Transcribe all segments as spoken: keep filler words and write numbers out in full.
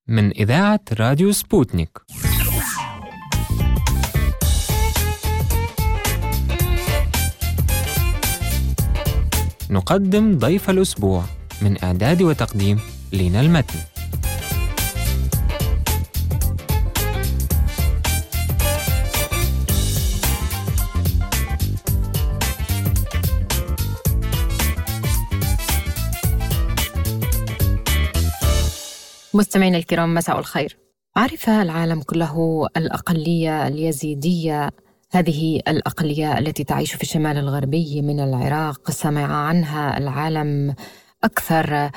من إذاعة راديو سبوتنيك. نقدم ضيف الأسبوع من إعداد وتقديم لينا المتن. مستمعينا الكرام، مساء الخير. عرف العالم كله الأقلية اليزيدية، هذه الأقلية التي تعيش في الشمال الغربي من العراق. سمع عنها العالم أكثر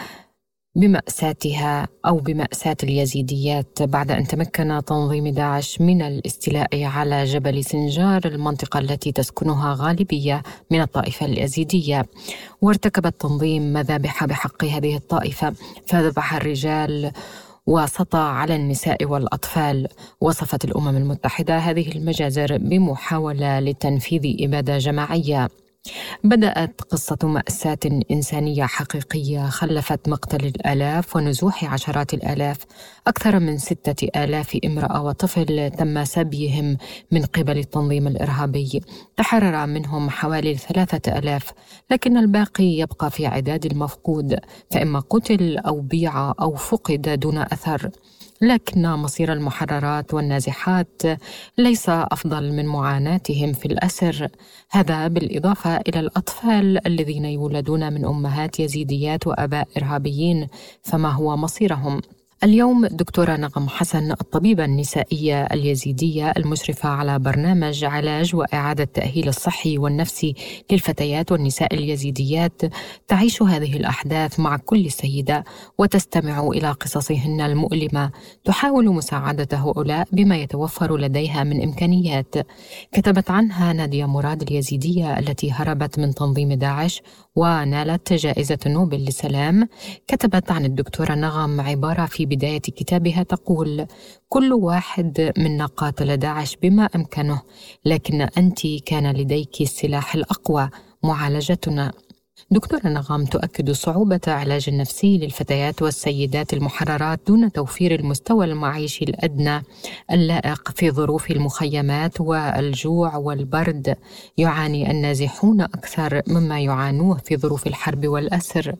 بمأساتها أو بمأساة اليزيديات بعد أن تمكن تنظيم داعش من الاستيلاء على جبل سنجار، المنطقة التي تسكنها غالبية من الطائفة اليزيدية. وارتكب التنظيم مذابح بحق هذه الطائفة، فذبح الرجال وسطى على النساء والأطفال. وصفت الأمم المتحدة هذه المجازر بمحاولة لتنفيذ إبادة جماعية. بدأت قصة مأساة إنسانية حقيقية خلفت مقتل الآلاف ونزوح عشرات الآلاف. أكثر من ستة آلاف امرأة وطفل تم سبيهم من قبل التنظيم الإرهابي، تحرر منهم حوالي ثلاثة آلاف، لكن الباقي يبقى في عداد المفقود، فإما قتل أو بيع أو فقد دون أثر. لكن مصير المحررات والنازحات ليس أفضل من معاناتهم في الأسر، هذا بالإضافة إلى الأطفال الذين يولدون من أمهات يزيديات وآباء إرهابيين، فما هو مصيرهم؟ اليوم دكتورة نغم حسن، الطبيبة النسائية اليزيدية المشرفة على برنامج علاج وإعادة تأهيل الصحي والنفسي للفتيات والنساء اليزيديات، تعيش هذه الأحداث مع كل سيدة وتستمع إلى قصصهن المؤلمة، تحاول مساعدة هؤلاء بما يتوفر لديها من إمكانيات. كتبت عنها نادية مراد اليزيدية التي هربت من تنظيم داعش ونالت جائزة نوبل للسلام. كتبت عن الدكتورة نغم عبارة في بداية كتابها تقول: كل واحد منا قاتل داعش بما أمكنه، لكن أنت كان لديك السلاح الأقوى، معالجتنا. دكتورة نغم تؤكد صعوبة علاج النفسي للفتيات والسيدات المحررات دون توفير المستوى المعيشي الأدنى اللائق في ظروف المخيمات والجوع والبرد. يعاني النازحون أكثر مما يعانوه في ظروف الحرب والأسر.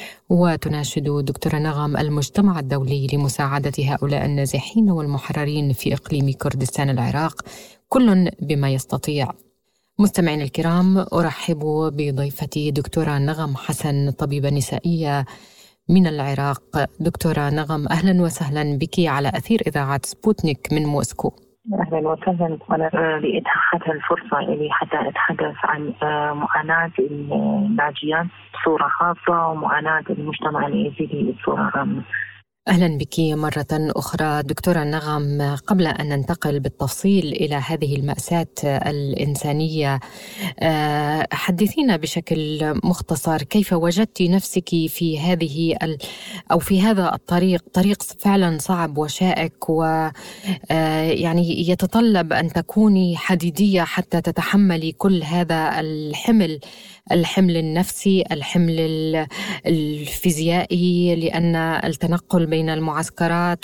وتناشد دكتورة نغم المجتمع الدولي لمساعدة هؤلاء النازحين والمحررين في إقليم كردستان العراق، كل بما يستطيع. مستمعين الكرام، أرحب بضيفتي دكتورة نغم حسن، طبيبة نسائية من العراق. دكتورة نغم، أهلا وسهلا بك على أثير إذاعة سبوتنيك من موسكو. أهلا وسهلا، وأنا لإتاحة الفرصة لي حتى أتحدث عن معاناة الناجيات بصورة خاصة ومعاناة المجتمع اليزيدي بصورة عامة. أهلا بك مرة أخرى دكتورة نغم. قبل أن ننتقل بالتفصيل إلى هذه المأساة الإنسانية، حدثينا بشكل مختصر كيف وجدت نفسك في هذه ال أو في هذا الطريق، طريق فعلا صعب وشائك، ويعني يتطلب أن تكوني حديدية حتى تتحملي كل هذا الحمل الحمل النفسي، الحمل الفيزيائي، لأن التنقل بين المعسكرات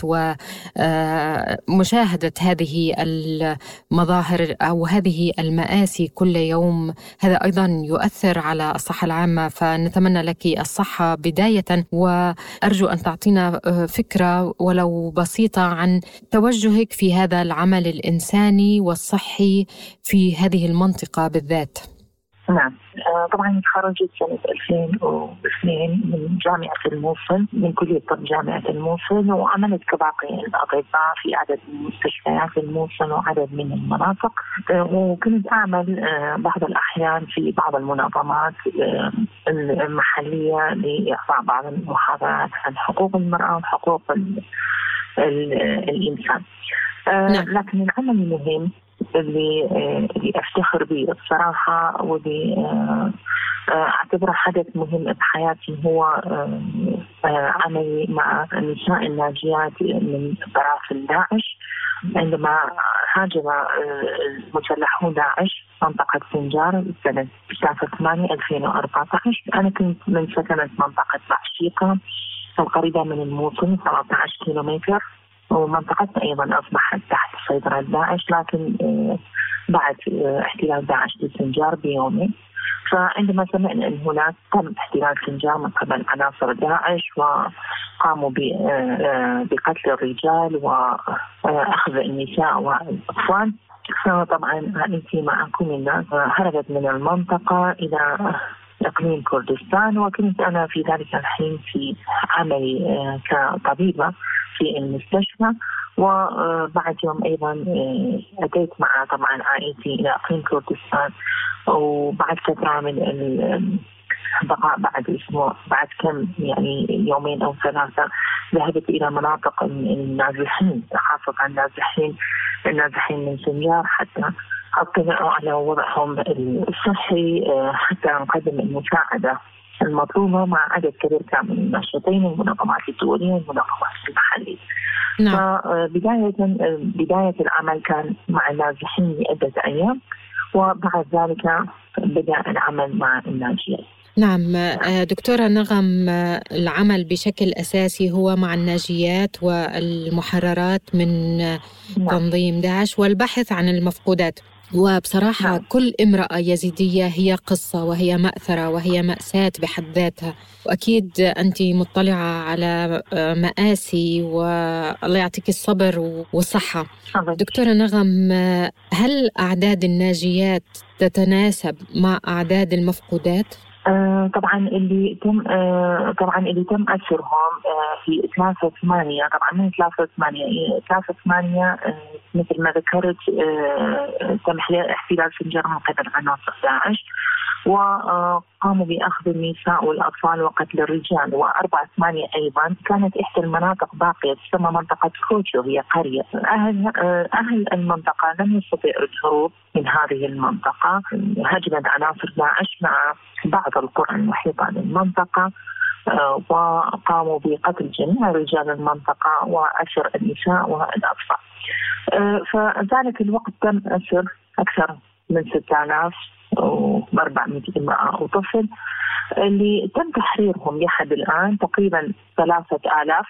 ومشاهدة هذه المظاهر أو هذه المآسي كل يوم، هذا أيضا يؤثر على الصحة العامة. فنتمنى لك الصحة بداية، وأرجو أن تعطينا فكرة ولو بسيطة عن توجهك في هذا العمل الإنساني والصحي في هذه المنطقة بالذات. نعم، طبعا تخرجت سنة ألفين واثنين من جامعة الموصل، من كلية طب جامعة الموصل، وعملت كباقي الأطباء في عدد من مستشفيات الموصل وعدد من المناطق، وكنت أعمل بعض الأحيان في بعض المنظمات المحلية لإعطاء بعض المحاضرات عن حقوق المرأة وحقوق الإنسان. لكن العمل المهم اللي اللي أفتخر به الصراحة واللي أعتبره حدث مهم بحياتي هو عملي مع النساء الناجيات من طرف داعش، عندما هاجم المسلحون داعش منطقة سنجار سنة ثمانية ألفين وأربعة عشر. أنا كنت من سكنة منطقة بعشيقة القريبة من الموصل، ثلاثة عشر كيلومتر ومنطقتنا أيضا أصبحت تحت سيطرة داعش، لكن بعد احتلال داعش للسنجار بيومين. فعندما سمعنا أن هناك تم احتلال سنجار من قبل عناصر داعش وقاموا بقتل الرجال وأخذ النساء والأطفال، فطبعا عائلتي مع كل الناس هربت من المنطقة إلى إقليم كردستان، وكنت أنا في ذلك الحين في عملي كطبيبة في المستشفى. وبعد يوم أيضا أتيت مع طبعا عائلتي إلى إقليم كردستان، وبعد فترة من البقاء بعد أسبوع بعد كم يعني يومين أو ثلاثة ذهبت إلى مناطق النازحين، خاصة النازحين النازحين من سنجار، حتى اطلعوا على وضعهم الصحي حتى نقدم المساعدة المطلوبة مع عدد كبير كان من الناشطين والمنظمات الدولية والمنظمات المحلية. نعم. فبداية بداية العمل كان مع النازحين لعدة أيام، وبعد ذلك بدأ العمل مع الناجيات. نعم دكتورة نغم، العمل بشكل أساسي هو مع الناجيات والمحررات من تنظيم داعش والبحث عن المفقودات. وبصراحة نعم. كل امرأة يزيدية هي قصة وهي مأثرة وهي مأساة بحد ذاتها، وأكيد أنت مطلعة على مآسي والله يعطيك الصبر والصحة. دكتورة نغم، هل أعداد الناجيات تتناسب مع أعداد المفقودات؟ آه طبعا اللي تم آه طبعا اللي تم أسرهم آه في ثلاثة ثمانية، طبعا من ثلاثة ثمانية ثلاثة ثمانية آه مثل ما ذكرت آه تم احتلال سنجار من قبل عناصر داعش، وقاموا بأخذ النساء والأطفال وقتل الرجال. وأربعة ثمانية أيضا كانت إحدى المناطق باقية تسمى منطقة كوتشو، هي قرية. أهل أهل المنطقة لم يستطيعوا الهروب من هذه المنطقة، هجمت عناصر داعش مع بعض القرى المحيطة بالمنطقة، وقاموا بقتل جميع رجال المنطقة وأسر النساء والأطفال. فذلك الوقت تم أسر أكثر من ستة آلاف وأربعمائة امرأة وطفل، اللي تم تحريرهم لحد الآن تقريبا ثلاثة آلاف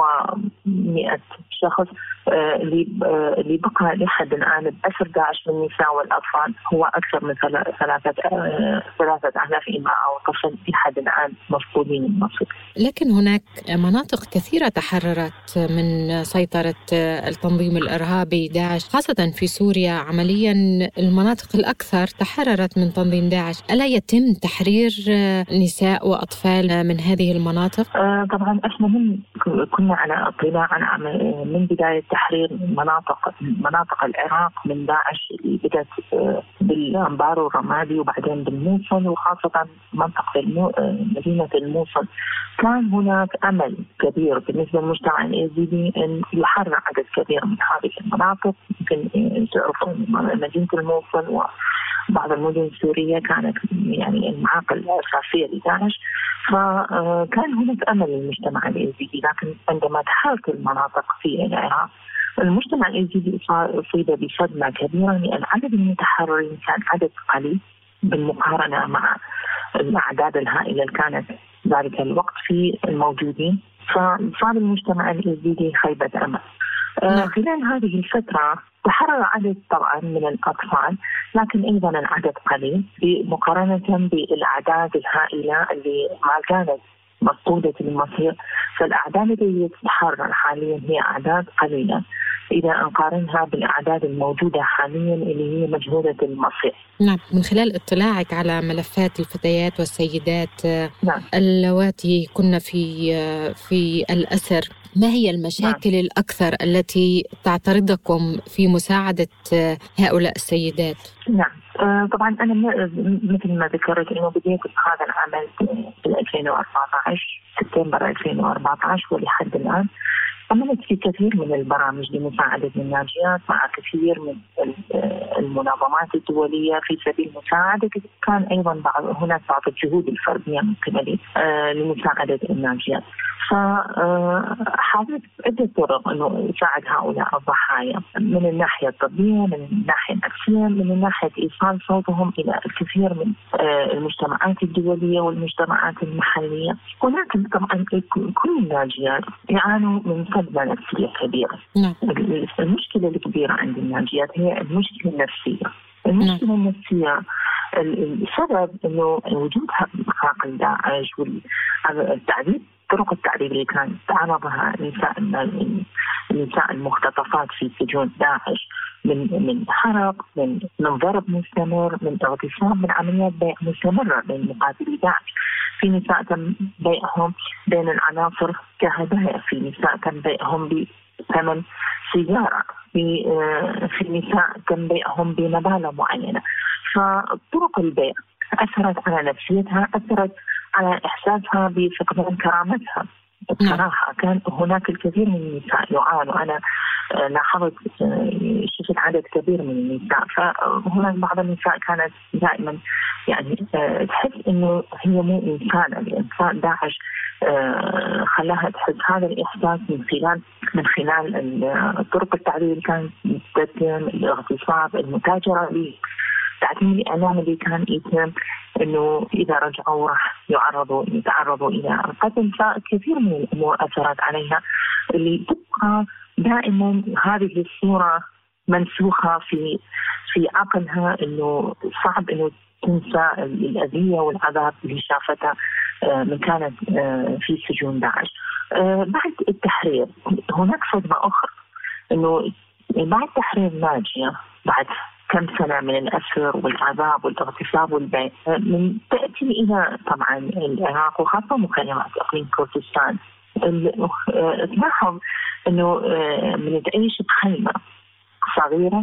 ومئة شخص. اللي اللي بقى لحد الآن بأسر داعش من النساء والأطفال هو أكثر من ثلاثة ثلاثة آلاف امرأة وطفل لحد الآن مفقودين النصيب. لكن هناك مناطق كثيرة تحررت من سيطرة التنظيم الإرهابي داعش، خاصة في سوريا. عمليا المناطق الأكثر تحررت من تنظيم داعش، ألا يتم تحرير نساء وأطفال من هذه المناطق؟ آه طبعا احنا من كنا على اطلاع عن من بداية تحرير مناطق مناطق العراق من داعش اللي بدأت بالأنبار والرمادي وبعدين بالموصل، وخاصة منطقة المو... مدينة الموصل. كان هناك أمل كبير بالنسبة للمجتمع اليزيدي أن يحرر عدد كبير من هذه المناطق. يمكن تعرفون مدينة الموصل وبعض المدن السورية كانت يعني المعاقل الأساسية لداعش، فكان هناك أمل للمجتمع اليزيدي. لكن عندما تحررت المناطق في العراق المجتمع اليزيدي أصيب بصدمة كبيرة، لأن عدد المتحررين كان عدد قليل بالمقارنة مع الأعداد الهائلة اللي كانت ذلك الوقت في الموجودين، فصار المجتمع اليزيدي خيبة أمل. آه خلال هذه الفترة تحرر عدد طبعا من الأطفال، لكن أيضا العدد قليل مقارنة بالأعداد الهائلة اللي ما كانت مفقودة المصير. فالأعداد التي تتحرر حاليا هي أعداد قليلة إذا نقارنها بالأعداد الموجودة حاليا اللي هي مجهولة المصير. نعم، من خلال اطلاعك على ملفات الفتيات والسيدات نعم. اللواتي كنا في في الأسر، ما هي المشاكل نعم. الأكثر التي تعترضكم في مساعدة هؤلاء السيدات؟ نعم آه طبعا أنا مثل ما ذكرت إنه بديت هذا العمل في ألفين وأربعة عشر سبتمبر ألفين وأربعة عشر ولحد الآن عملت في كثير من البرامج لمساعدة الناجيات مع كثير من المنظمات الدولية في سبيل مساعدة. كان أيضا بعض هناك بعض الجهود الفردية من قبلي آه لمساعدة الناجيات. فحاولت عدة طرق إنه يساعد هؤلاء الضحايا من الناحية الطبية، من الناحية النفسية، من الناحية إيصال صوتهم إلى الكثير من المجتمعات الدولية والمجتمعات المحلية. ولكن طبعا كل الناجيات يعانوا من صدمة نفسية كبيرة. المشكلة الكبيرة عند الناجيات هي المشكلة النفسية. المشكلة النفسية السبب إنه وجود عقل داعش والتعذيب، طرق التعذيب اللي كانت تعرضها نساء النساء المختطفات في سجون داعش، من من حرق، من من ضرب مستمر، من اغتصاب، من عمليات بيع مستمرة بين مقاتلي داعش. في نساء تم بيعهم بين العناصر كهدايا، في نساء تم بيعهم بثمن سيارة، في في نساء تم بيعهم بمبالغ معينة. فطرق البيع أثرت على نفسيتها، أثرت على إحساسها بفقدان كرامتها. بصراحة كان هناك الكثير من النساء يعانوا. أنا لاحظت شفت عدد كبير من النساء، فهناك بعض النساء كانت دائما يعني تحس إنه هي مو إنسانة، الإنسان داعش خلاها تحس هذا الإحساس من خلال من خلال طرق التعذيب اللي كانت تتم، الاغتصاب، المتاجرة بالتعليم الإعلامي اللي كان يتم، إنه إذا رجعوا راح يعرضوا يتعرضوا إلى القتل. فكثير من الأمور أثرت عليها اللي تبقى دائما هذه الصورة منسوخة في في عقلها، إنه صعب إنه تنسى الأذية والعذاب اللي شافتها من كانت في سجون داعش. بعد التحرير هناك صدمة أخرى، إنه بعد تحرير ناجية بعد كم سنة من الأسر والعذاب والاغتصاب والبيع، من تأتي إلى طبعا العراق وخاصة مخيمات إقليم كردستان، تلاحظ إنه من تعيش بخيمة صغيرة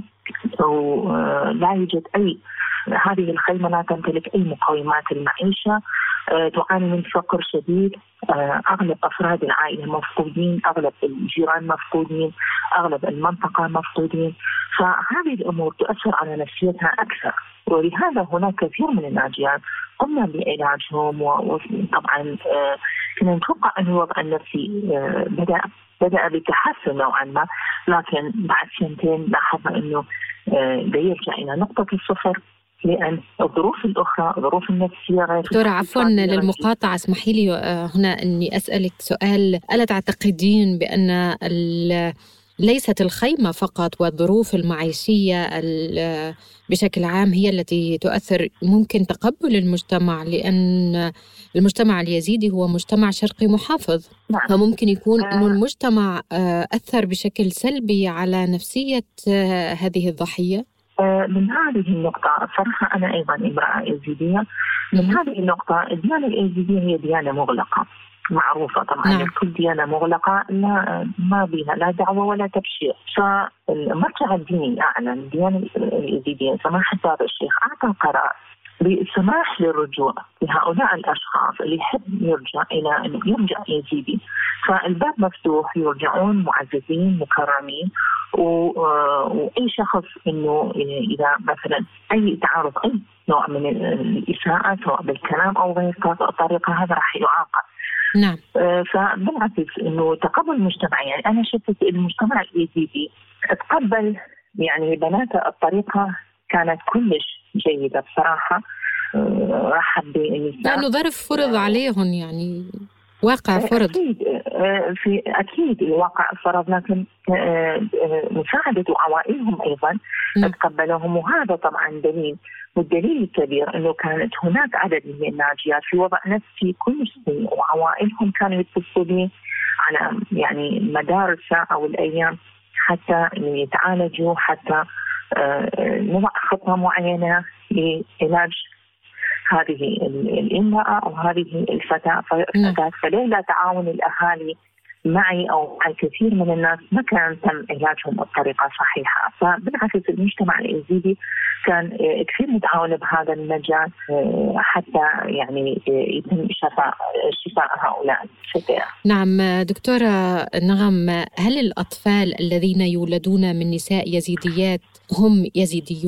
ولا يوجد أي، هذه الخيمة لا تمتلك أي مقومات المعيشة، تعاني من فقر شديد، أغلب أفراد العائلة مفقودين، أغلب الجيران مفقودين، أغلب المنطقة مفقودين. فهذه الأمور تؤثر على نفسيتها أكثر، ولهذا هناك كثير من الناجيات قمنا بعلاجهم. وطبعا كنا نتوقع أن الوضع النفسي بدأ بدأ بتحسن نوعا ما، لكن بعد سنتين لاحظنا أنه بيرجع إلى نقطة الصفر، لأن الظروف الأخرى الظروف النفسية غير. دكتورة عفوا للمقاطعة، اسمحي لي هنا أني أسألك سؤال. ألا تعتقدين بأن ليست الخيمة فقط والظروف المعيشية بشكل عام هي التي تؤثر ممكن تقبل المجتمع، لأن المجتمع اليزيدي هو مجتمع شرقي محافظ؟ نعم. فممكن يكون أن المجتمع أثر بشكل سلبي على نفسية هذه الضحية. من هذه النقطة صراحة أنا أيضا امرأة يزيدية، من هذه النقطة الديانة اليزيدية هي ديانة مغلقة معروفة طبعا. نعم. كل ديانة مغلقة لا ما بها لا دعوة ولا تبشير. فالمرجع الديني الأعلى الديانة اليزيدية سماحة بابا الشيخ أعطى قرار بالسماح للرجوع لهؤلاء الأشخاص اللي يحب يرجع إلى أنه يرجع يزيدي، فالباب مفتوح، يرجعون معززين مكرمين. وأي شخص إنه إذا مثلا أي تعرض أي نوع من الإساءة سواء بالكلام أو غير الطريقة هذا راح يعاقب. نعم. فبالعكس إنه تقبل المجتمع، يعني أنا شفت المجتمع اليزيدي تقبل يعني بنات الطريقة كانت كلش جيدة بصراحة. رحب بالنساء لأنه ظرف فرض عليهم، يعني واقع فرض. أكيد في أكيد الواقع فرض، لكن مساعدة عوائلهم أيضا تقبلهم. وهذا طبعا دليل، والدليل الكبير أنه كانت هناك عدد من الناجيات في وضع نفسي كل سنة، وعوائلهم كانوا يتصلوا على يعني مدار الساعة والأيام حتى يتعالجوا، حتى نضع خطة معينة لعلاج هذه الامرأة أو هذه الفتاة. فلولا تعاون الأهالي معي أو مع الكثير من الناس ما كان تم علاجهم بطريقة صحيحة. فبالعكس المجتمع اليزيدي كان كثير متعاون بهذا المجال حتى يعني يتم شفاء شفاء هؤلاء الفتيات. نعم دكتورة نغم، هل الأطفال الذين يولدون من نساء يزيديات هم يزيديون؟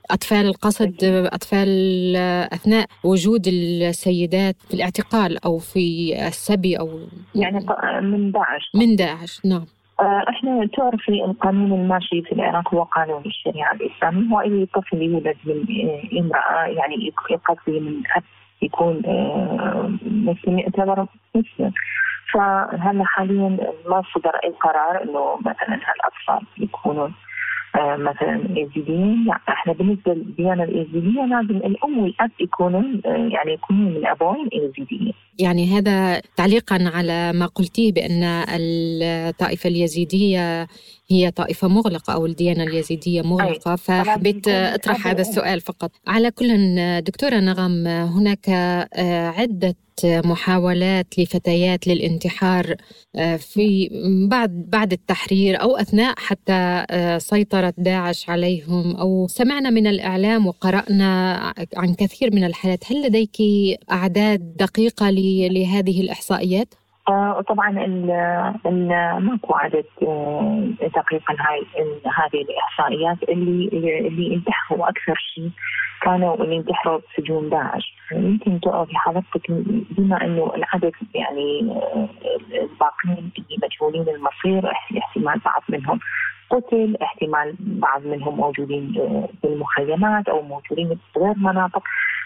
أطفال القصد، أطفال أثناء وجود السيدات في الاعتقال أو في السبي أو يعني من داعش من داعش. نعم. احنا تعرفي القانون الماشي في العراق هو قانون الشريعة الإسلامية، هو أي طفل يولد من امرأة يعني يقضي من أب يكون مسلم يعتبر مسلم. فهلا حاليا ما صدر أي قرار إنه مثلا هالأطفال يكونوا آه مثلا يزيديين. لا، احنا بالنسبه للديانه اليزيديه لازم الام والاب يكونوا آه يعني يكونوا من ابوين يزيديين. يعني هذا تعليقا على ما قلتيه بان الطائفه اليزيديه هي طائفه مغلقه او الديانه اليزيديه مغلقه، فحبيت اطرح هذا السؤال فقط. على كل، دكتوره نغم، هناك عده محاولات لفتيات للانتحار في بعد بعد التحرير أو أثناء حتى سيطرة داعش عليهم، أو سمعنا من الإعلام وقرأنا عن كثير من الحالات. هل لديك أعداد دقيقة لهذه الإحصائيات؟ آه طبعا ال ال ماكو عدد دقيق لهاي هذه الإحصائيات. اللي اللي انتحروا أكثر شيء كانوا اللي انتحروا في سجون داعش. يمكن تقولي حضرتك بما انه العدد يعني الباقيين اللي مجهولين المصير، احتمال بعض منهم قتل، احتمال بعض منهم موجودين في المخيمات او موجودين في غير مناطق.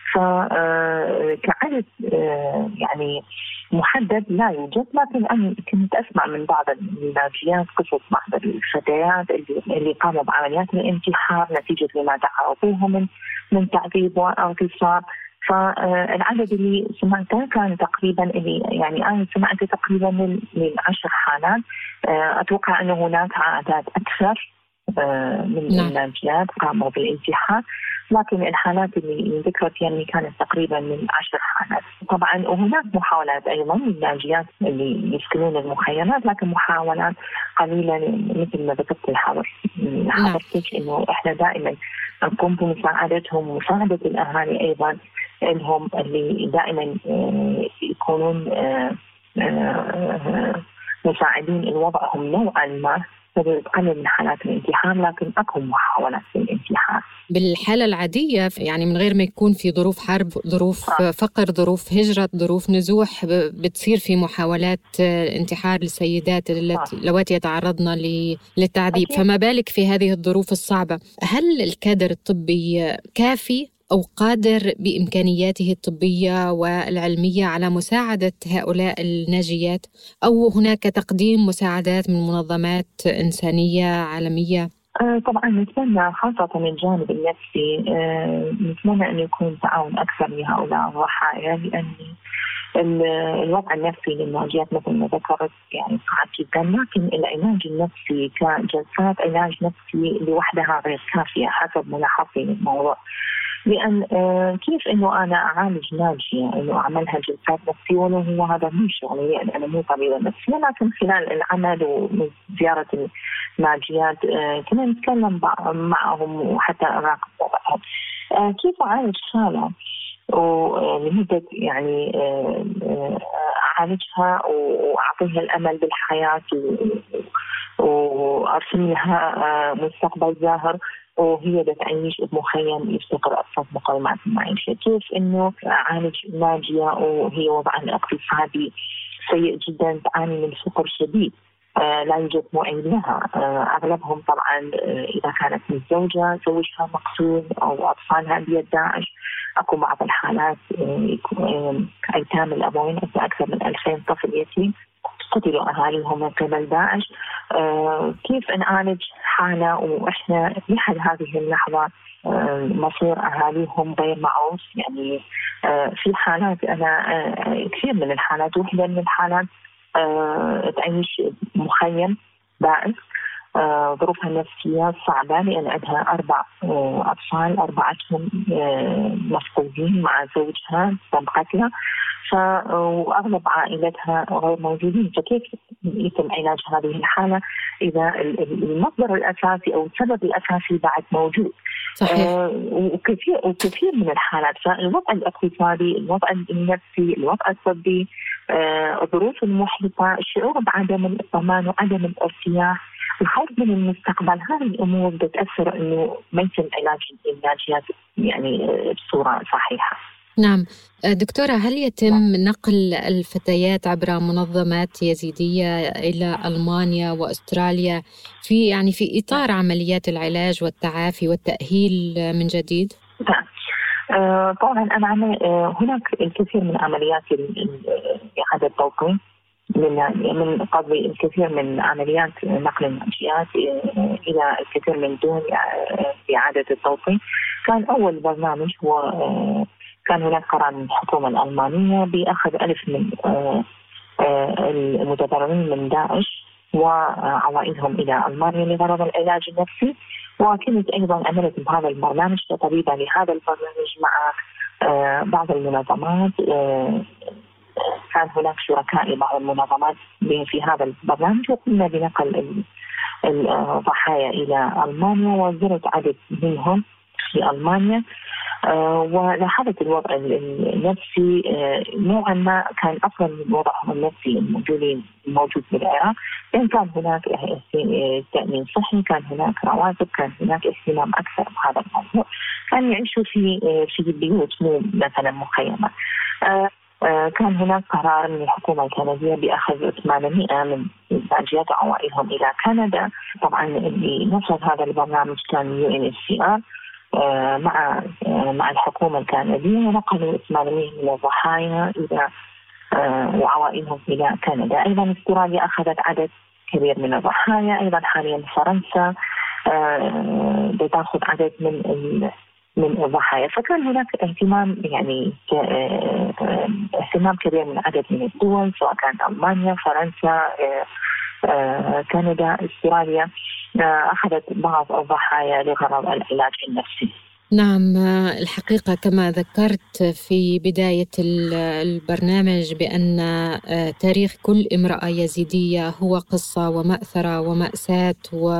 فكعدد يعني محدد لا يوجد، لكن أنا كنت أسمع من بعض الناجيات قصص بعض الفتيات اللي, اللي قاموا بعمليات الانتحار نتيجة لما تعرضوه من من تعذيب واغتصاب. فالعدد اللي سمعته كان تقريبا اللي يعني أنا سمعت تقريبا من من عشر حالات. أتوقع أنه هناك أعداد أكثر من الناجيات قاموا بالانتحار، لكن الحالات اللي ذكرت يعني كانت تقريبا من عشر حالات. طبعا وهناك محاولات أيضا للناجيات اللي يسكنون المخيمات، لكن محاولات قليلة مثل ما ذكرت الحظر حضرتك إنه إحنا دائما نقوم بمساعدتهم ومساعدة الأهالي أيضا إنهم اللي دائما يكونون مساعدين إن وضعهم نوعا ما تقلل من حالات الانتحار، لكن أكو محاولات للانتحار. بالحالة العادية يعني من غير ما يكون في ظروف حرب، ظروف آه. فقر، ظروف هجرة، ظروف نزوح، بتصير في محاولات انتحار للسيدات اللواتي يتعرضن للتعذيب. أكيد. فما بالك في هذه الظروف الصعبة. هل الكادر الطبي كافي أو قادر بإمكانياته الطبية والعلمية على مساعدة هؤلاء الناجيات، أو هناك تقديم مساعدات من منظمات إنسانية عالمية؟ آه طبعا نتمنى خاصة من الجانب النفسي، آه نتمنى أن يكون تعاون أكثر لهؤلاء الضحايا، لأن الوضع النفسي للناجيات مثل ما ذكرت يعني صعب جدا، لكن العلاج النفسي كجلسات علاج نفسي لوحدها غير كافية حسب ملاحظتي للموضوع. لأن آه كيف إنه أنا أعالج ناجية إنه أعملها جلسات نفسية ولو هو هذا مو شغلي، يعني أنا مو طبيبة نفسية، لكن خلال العمل وزيارة الناجيات آه كنا نتكلم معهم وحتى أراقب وضعهم. آه كيف أعالج حالة ولمدة يعني آه أعالجها وأعطيها الأمل بالحياة وأرسم لها آه مستقبل زاهر وهي بتعيش بمخيم يفتقر أبسط مقومات المعيشة. كيف إنه أعالج ناجية وهي وضعها الاقتصادي سيء جدا، تعاني من فقر شديد، آه لا يوجد معين لها، آه أغلبهم طبعا آه إذا كانت متزوجة زوجها مقتول أو أطفالها بيد داعش. أكو بعض الحالات آه أيتام الأبوين، أكثر من ألفين طفل يتيم قتلوا أهاليهم من قبل داعش. آه كيف نعالج حالة وإحنا لحد هذه اللحظة آه مصير أهاليهم غير معروف؟ يعني آه في حالات أنا آه كثير من الحالات، وحدة من الحالات آه تعيش مخيم بائس، آه ظروفها النفسية صعبة لأن عندها أربع آه أطفال، أربعتهم آه مفقودين مع زوجها تم قتله، وأغلب عائلتها غير موجودين. فكيف يتم علاج هذه الحالة إذا المصدر الأساسي أو السبب الأساسي بعد موجود؟ صحيح. آه وكثير وكثير من الحالات، فالوضع الاقتصادي، الوضع النفسي، الوضع الطبي، آه الظروف المحيطة، الشعور بعدم الأمان وعدم الارتياح الخوف من المستقبل، هذه الأمور بتأثر إنه ما يتم علاج اللاجئات يعني بصورة صحيحة. نعم دكتورة، هل يتم نقل الفتيات عبر منظمات يزيدية إلى ألمانيا وأستراليا في يعني في إطار عمليات العلاج والتعافي والتأهيل من جديد؟ نعم آه طبعا أنا آه هناك الكثير من عمليات إعادة التوطين من من قبل الكثير من عمليات نقل اللاجئات إلى الكثير من دول إعادة التوطين. كان أول برنامج هو آه كان هناك قرار من الحكومة الألمانية بأخذ ألف من المتضررين من داعش وعوائلهم إلى ألمانيا لغرض العلاج النفسي. وكنت أيضا عملت بهذا البرنامج كطبيبة لهذا البرنامج مع بعض المنظمات. كان هناك شركاء لبعض المنظمات في هذا البرنامج، وقمنا بنقل الضحايا إلى ألمانيا وزرت عدد منهم في ألمانيا. آه ولاحظت الوضع النفسي آه نوعا ما كان أفضل من وضعهم النفسي الموجود الموجود بالعراق، لأن كان هناك تأمين صحي، كان هناك رواتب، كان هناك اهتمام أكثر بهذا الموضوع، كان يعيشوا في في بيوت مو مثلا مخيمة. آه آه كان هناك قرار من الحكومة الكندية بأخذ ثمانمائة من لاجئات عوائلهم إلى كندا. طبعا اللي نفذ هذا البرنامج كان يو إن إتش سي آر مع مع الحكومة الكندية، ونقلوا ثمانمائة من الضحايا إلى وعوائلهم إلى كندا. أيضا استراليا أخذت عدد كبير من الضحايا، أيضا حاليا فرنسا بتأخذ عدد من من الضحايا. فكان هناك اهتمام يعني اهتمام كبير من عدد من الدول، سواء كانت ألمانيا، فرنسا، كندا، استراليا، أخذت بعض الضحايا لغرض العلاج النفسي. نعم الحقيقة كما ذكرت في بداية البرنامج بأن تاريخ كل امرأة يزيدية هو قصة ومأثرة ومأساة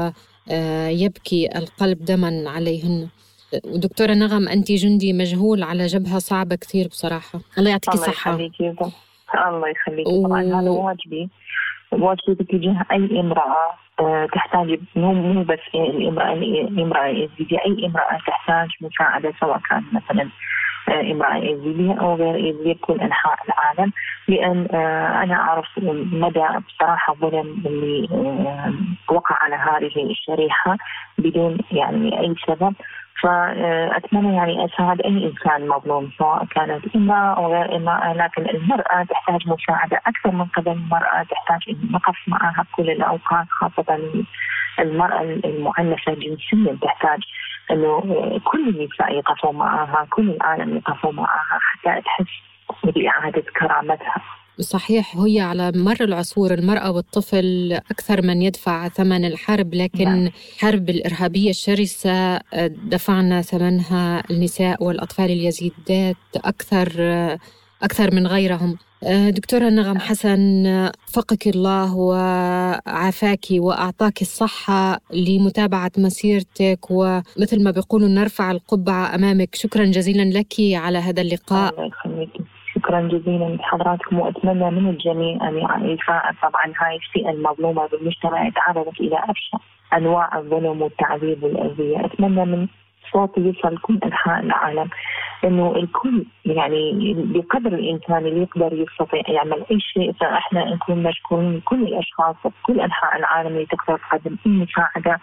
ويبكي القلب دما عليهن. دكتورة نغم، أنت جندي مجهول على جبهة صعبة كثير بصراحة. الله يعطيك الصحة. الله يخليك. الله يخليك. طبعا هذا واجبي واجبي تجاه أي امرأة تحتاج، مو مو بس الامرأة الامرأة يزيدية، أي امرأة تحتاج مساعدة، سواء كان مثلا امرأة يزيدية أو غير يزيدية بكل أنحاء العالم. لأن أنا أعرف مدى بصراحة الظلم اللي وقع على هذه الشريحة بدون يعني أي سبب. فأتمنى يعني أساعد أي إنسان مظلوم، سواء كانت امرأة أو غير امرأة، لكن المرأة تحتاج مساعدة أكثر من قبل. المرأة تحتاج أن نقف معها كل الأوقات، خاصة المرأة المعنفة جنسيا تحتاج أنه كل النساء يقفوا معها، كل العالم يقفوا معها حتى تحس بإعادة كرامتها. صحيح، هي على مر العصور المرأة والطفل أكثر من يدفع ثمن الحرب، لكن حرب الإرهابية الشرسة دفعنا ثمنها النساء والأطفال اليزيدات أكثر أكثر من غيرهم. دكتورة نغم حسن، فقك الله وعافاك وأعطاك الصحة لمتابعة مسيرتك، ومثل ما بيقولوا نرفع القبعة أمامك. شكرا جزيلا لك على هذا اللقاء. الله يخليك. شكرا جزيلا لحضراتكم، وأتمنى من الجميع أن يفاءل طبعا هاي الفئة المظلومة بالمجتمع تعرضت إلى أبشع أنواع الظلم والتعذيب والأذية. أتمنى من صوتي يوصل كل أنحاء العالم، إنه الكل يعني بقدر الإمكان اللي يقدر يستطيع يعمل أي شيء، فإحنا نكون مشكورين كل الأشخاص في كل أنحاء العالم اللي تقدر تقدم أي مساعدة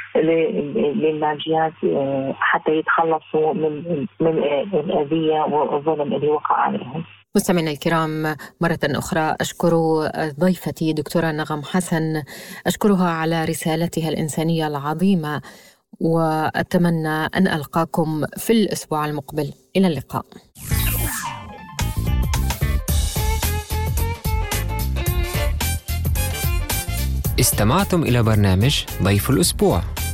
للاجئات حتى يتخلصوا من من الأذية والظلم اللي وقع عليهم. مستمعينا الكرام، مرة أخرى أشكر ضيفتي دكتورة نغم حسن، أشكرها على رسالتها الإنسانية العظيمة، وأتمنى أن ألقاكم في الأسبوع المقبل. إلى اللقاء. استمعتم إلى برنامج ضيف الأسبوع.